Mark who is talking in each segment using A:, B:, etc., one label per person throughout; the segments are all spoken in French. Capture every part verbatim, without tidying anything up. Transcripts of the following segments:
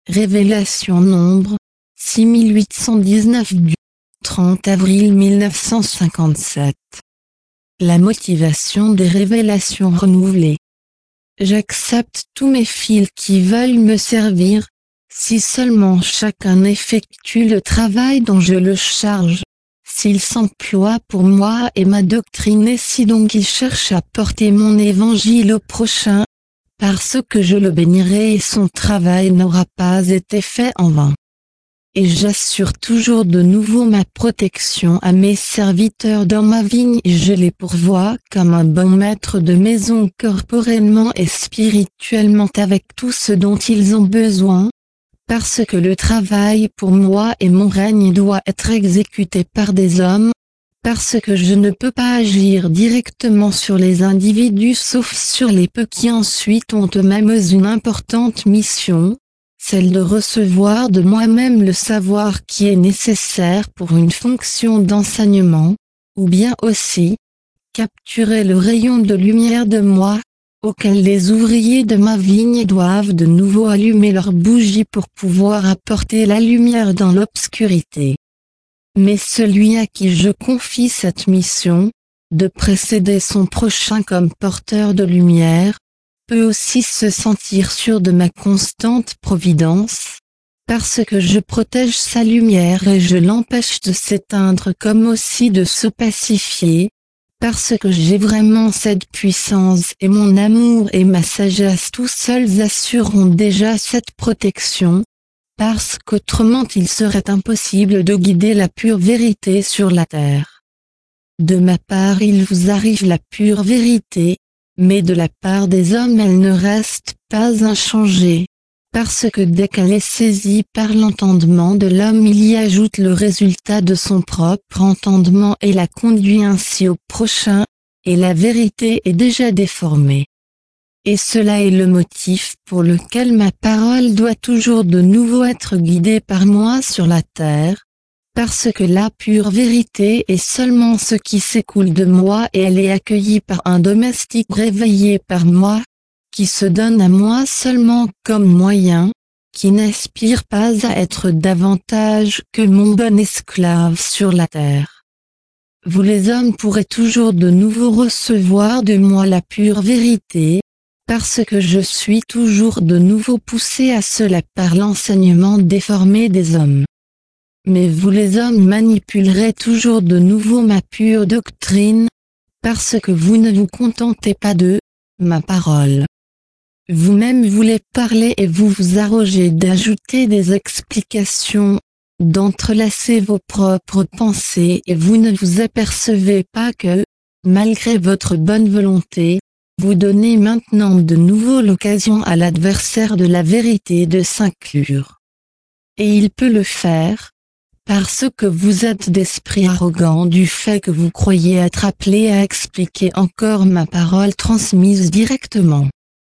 A: Révélation nombre six mille huit cent dix-neuf du trente avril mille neuf cent cinquante-sept. La motivation des révélations renouvelées. J'accepte tous mes fils qui veulent me servir, si seulement chacun effectue le travail dont je le charge, s'il s'emploie pour moi et ma doctrine et si donc il cherche à porter mon évangile au prochain, parce que je le bénirai et son travail n'aura pas été fait en vain. Et j'assure toujours de nouveau ma protection à mes serviteurs dans ma vigne et je les pourvois comme un bon maître de maison corporellement et spirituellement avec tout ce dont ils ont besoin, parce que le travail pour moi et mon règne doit être exécuté par des hommes, parce que je ne peux pas agir directement sur les individus sauf sur les peu qui ensuite ont eux-mêmes une importante mission, celle de recevoir de moi-même le savoir qui est nécessaire pour une fonction d'enseignement, ou bien aussi, capturer le rayon de lumière de moi, auquel les ouvriers de ma vigne doivent de nouveau allumer leurs bougies pour pouvoir apporter la lumière dans l'obscurité. Mais celui à qui je confie cette mission, de précéder son prochain comme porteur de lumière, peut aussi se sentir sûr de ma constante providence, parce que je protège sa lumière et je l'empêche de s'éteindre comme aussi de se pacifier, parce que j'ai vraiment cette puissance et mon amour et ma sagesse tout seuls assureront déjà cette protection, parce qu'autrement il serait impossible de guider la pure vérité sur la terre. De ma part il vous arrive la pure vérité, mais de la part des hommes elle ne reste pas inchangée, parce que dès qu'elle est saisie par l'entendement de l'homme il y ajoute le résultat de son propre entendement et la conduit ainsi au prochain, et la vérité est déjà déformée. Et cela est le motif pour lequel ma parole doit toujours de nouveau être guidée par moi sur la terre, parce que la pure vérité est seulement ce qui s'écoule de moi et elle est accueillie par un domestique réveillé par moi, qui se donne à moi seulement comme moyen, qui n'aspire pas à être davantage que mon bon esclave sur la terre. Vous les hommes pourrez toujours de nouveau recevoir de moi la pure vérité, parce que je suis toujours de nouveau poussé à cela par l'enseignement déformé des hommes. Mais vous les hommes manipulerez toujours de nouveau ma pure doctrine, parce que vous ne vous contentez pas de ma parole. Vous-même voulez parler et vous vous arrogez d'ajouter des explications, d'entrelacer vos propres pensées et vous ne vous apercevez pas que, malgré votre bonne volonté, vous donnez maintenant de nouveau l'occasion à l'adversaire de la vérité de s'inclure. Et il peut le faire, parce que vous êtes d'esprit arrogant du fait que vous croyez être appelé à expliquer encore ma parole transmise directement.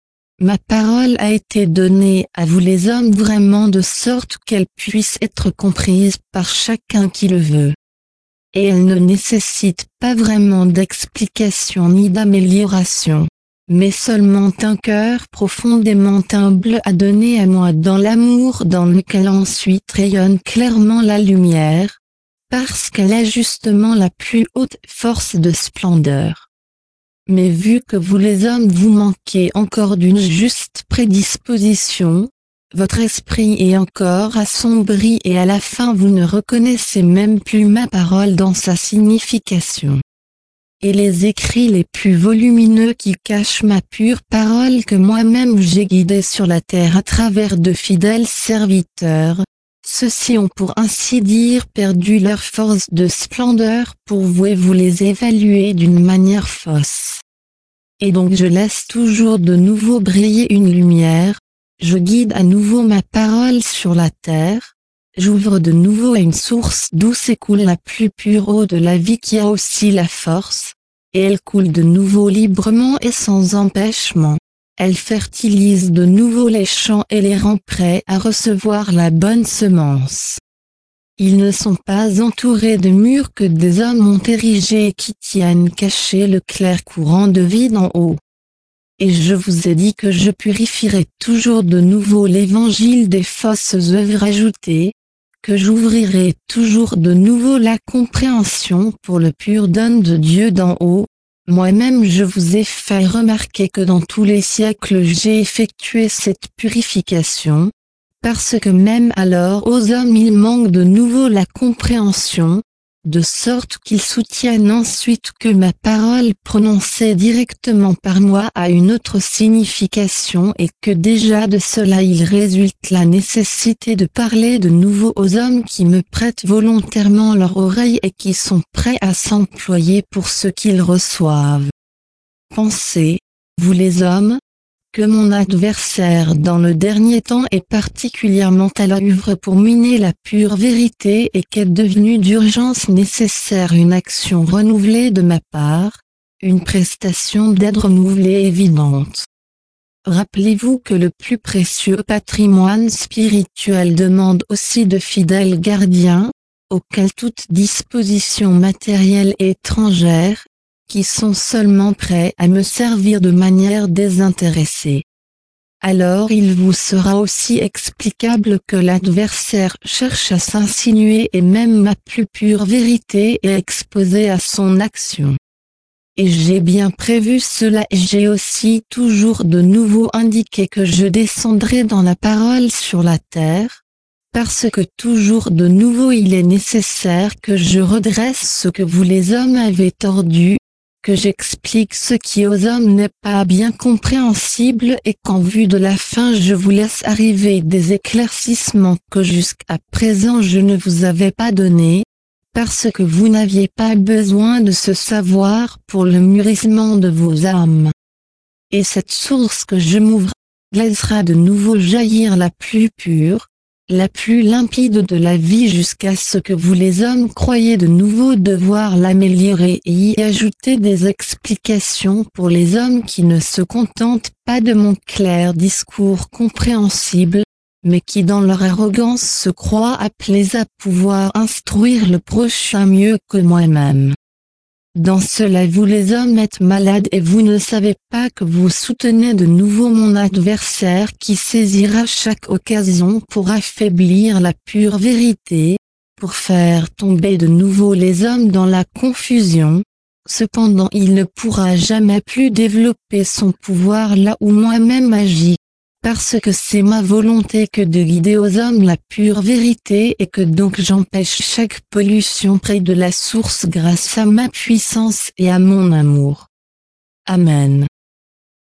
A: Ma parole a été donnée à vous les hommes vraiment de sorte qu'elle puisse être comprise par chacun qui le veut. Et elle ne nécessite pas vraiment d'explication ni d'amélioration, mais seulement un cœur profondément humble à donner à moi dans l'amour dans lequel ensuite rayonne clairement la lumière, parce qu'elle a justement la plus haute force de splendeur. Mais vu que vous les hommes vous manquez encore d'une juste prédisposition, votre esprit est encore assombri et à la fin vous ne reconnaissez même plus ma parole dans sa signification. Et les écrits les plus volumineux qui cachent ma pure parole que moi-même j'ai guidée sur la terre à travers de fidèles serviteurs, ceux-ci ont pour ainsi dire perdu leur force de splendeur pour vous et vous les évaluez d'une manière fausse. Et donc je laisse toujours de nouveau briller une lumière, je guide à nouveau ma parole sur la terre, j'ouvre de nouveau à une source d'où s'écoule la plus pure eau de la vie qui a aussi la force, et elle coule de nouveau librement et sans empêchement. Elle fertilise de nouveau les champs et les rend prêts à recevoir la bonne semence. Ils ne sont pas entourés de murs que des hommes ont érigés et qui tiennent caché le clair courant de vie d'en haut. Et je vous ai dit que je purifierai toujours de nouveau l'évangile des fausses œuvres ajoutées, que j'ouvrirai toujours de nouveau la compréhension pour le pur don de Dieu d'en haut. Moi-même je vous ai fait remarquer que dans tous les siècles j'ai effectué cette purification, parce que même alors aux hommes il manque de nouveau la compréhension, de sorte qu'ils soutiennent ensuite que ma parole prononcée directement par moi a une autre signification et que déjà de cela il résulte la nécessité de parler de nouveau aux hommes qui me prêtent volontairement leur oreille et qui sont prêts à s'employer pour ce qu'ils reçoivent. Pensez, vous les hommes, que mon adversaire dans le dernier temps est particulièrement à l'œuvre pour miner la pure vérité et qu'est devenue d'urgence nécessaire une action renouvelée de ma part, une prestation d'aide renouvelée évidente. Rappelez-vous que le plus précieux patrimoine spirituel demande aussi de fidèles gardiens, auxquels toute disposition matérielle est étrangère, qui sont seulement prêts à me servir de manière désintéressée. Alors il vous sera aussi explicable que l'adversaire cherche à s'insinuer et même ma plus pure vérité est exposée à son action. Et j'ai bien prévu cela et j'ai aussi toujours de nouveau indiqué que je descendrai dans la parole sur la terre, parce que toujours de nouveau il est nécessaire que je redresse ce que vous les hommes avez tordu, que j'explique ce qui aux hommes n'est pas bien compréhensible et qu'en vue de la fin je vous laisse arriver des éclaircissements que jusqu'à présent je ne vous avais pas donnés, parce que vous n'aviez pas besoin de ce savoir pour le mûrissement de vos âmes. Et cette source que je m'ouvre, laissera de nouveau jaillir la plus pure, la plus limpide de la vie jusqu'à ce que vous les hommes croyez de nouveau devoir l'améliorer et y ajouter des explications pour les hommes qui ne se contentent pas de mon clair discours compréhensible, mais qui dans leur arrogance se croient appelés à pouvoir instruire le prochain mieux que moi-même. Dans cela vous les hommes êtes malades et vous ne savez pas que vous soutenez de nouveau mon adversaire qui saisira chaque occasion pour affaiblir la pure vérité, pour faire tomber de nouveau les hommes dans la confusion. Cependant il ne pourra jamais plus développer son pouvoir là où moi-même agis, parce que c'est ma volonté que de guider aux hommes la pure vérité et que donc j'empêche chaque pollution près de la source grâce à ma puissance et à mon amour. Amen.